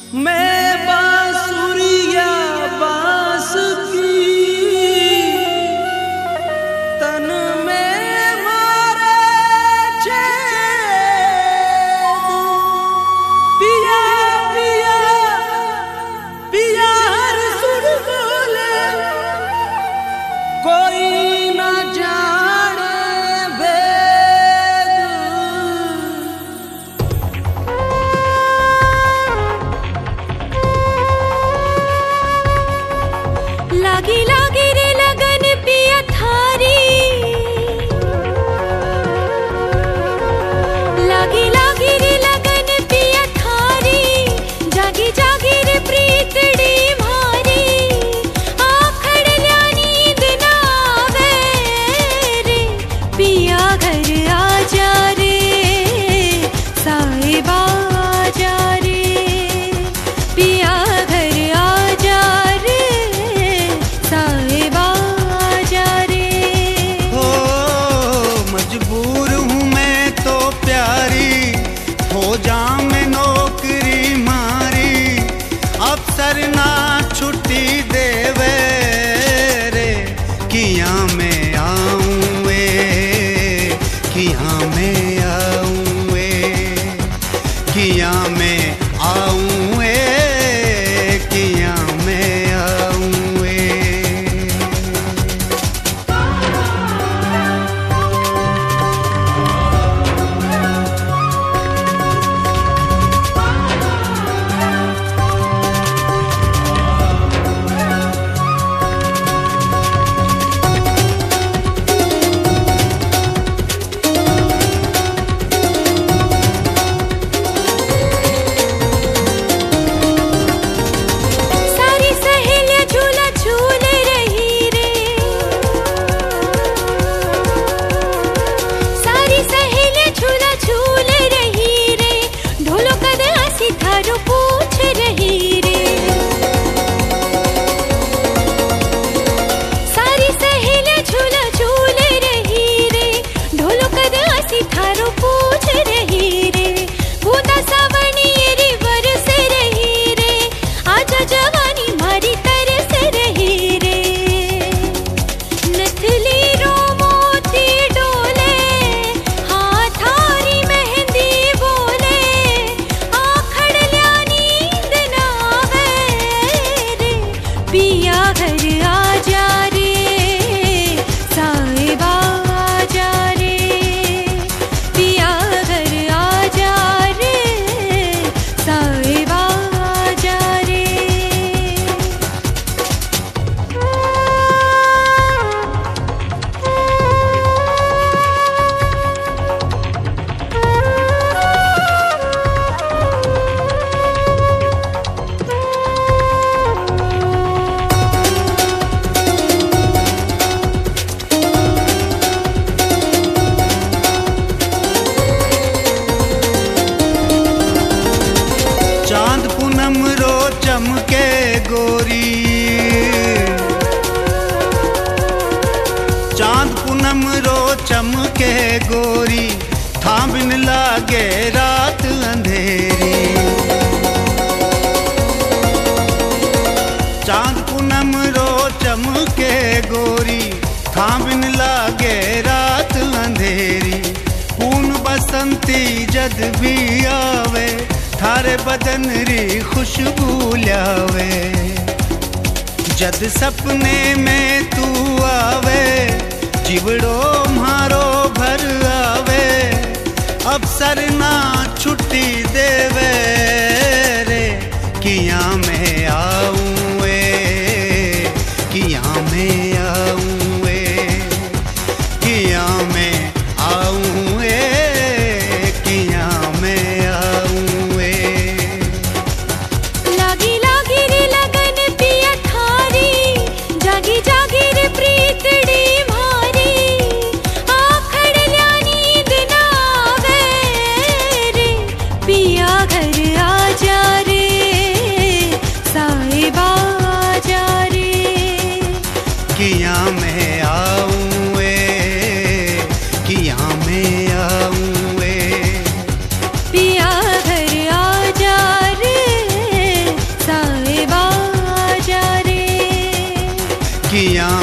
मैं बांसुरिया बांस की तन में मारे छेद। पिया पिया पिया हर सुर बोले कोई ना जाने भेद। लागी लागी रे लगन पिया थारी, लागी लागी रे लगन पिया थारी, जागी जागी रे प्रीतड़ी मारी। आखड़ ल्या नींद ना आवे रे, पिया घर आ जा रे, साहिबा आ जा रे, पिया घर आ जा रे, साहिबा आ जा रे। हो मजबूर हूँ मैं तो प्यारी, हो जा मैं नौकरी मारी। अफसर ना छुट्टी देवे रे, किया मैं आऊँ वे, किया मैं आऊँ वे, किया मैं आऊँ वे, किया मैं आऊँ वे। सारी सहेलियां झूला झूल रही रे, सारी सहेलियां झूला झूल रही रे, ढोलो कद हंसी थारो पूछ रही रे। सारी सहेलियां झूला झूल रही रे, ढोलो कद हंसी थारो पूछ रही रे। बूंदा सावनी री बरस रही रे, आजा जवानी मारी तरस रही रे। नथली रो मोती डोले, हाथ थारी मेहंदी बोले। आखड़ ल्या नींद ना आवे रे, पिया घर आ जा रे, साहिबा आ जा रे, पिया घर आ जा रे, साहिबा आ जा रे। चांद पूनम रो चमके गोरी, चांद पूनम रो चमके गोरी, थांबिन लागे रात अंधेरी। चांद पूनम रो चमके गोरी, थांबिन लागे रात अंधेरी। पून बसंती जद भी आवे, थारे बदन री खुशबू ल्यावे। जद सपने में तू आवे, जिवड़ो म्हारो भर आवे। अफसर ना छुट्टी देवे रे, किया मैं आऊँ वे, किया मैं आऊँ वे, किया मैं आऊँ वे, किया मैं आऊँ वे। लागी लागी रे लगन पिया थारी, जागी जागी रे प्रीतड़ी मारी। आखड़ ल्या नींद ना आवे रे, पिया घर आ जा रे, साहिबा आ जा रे, किया मैं आऊँ वे, किया मैं आऊँ वे। पिया घर आ जा रे, किया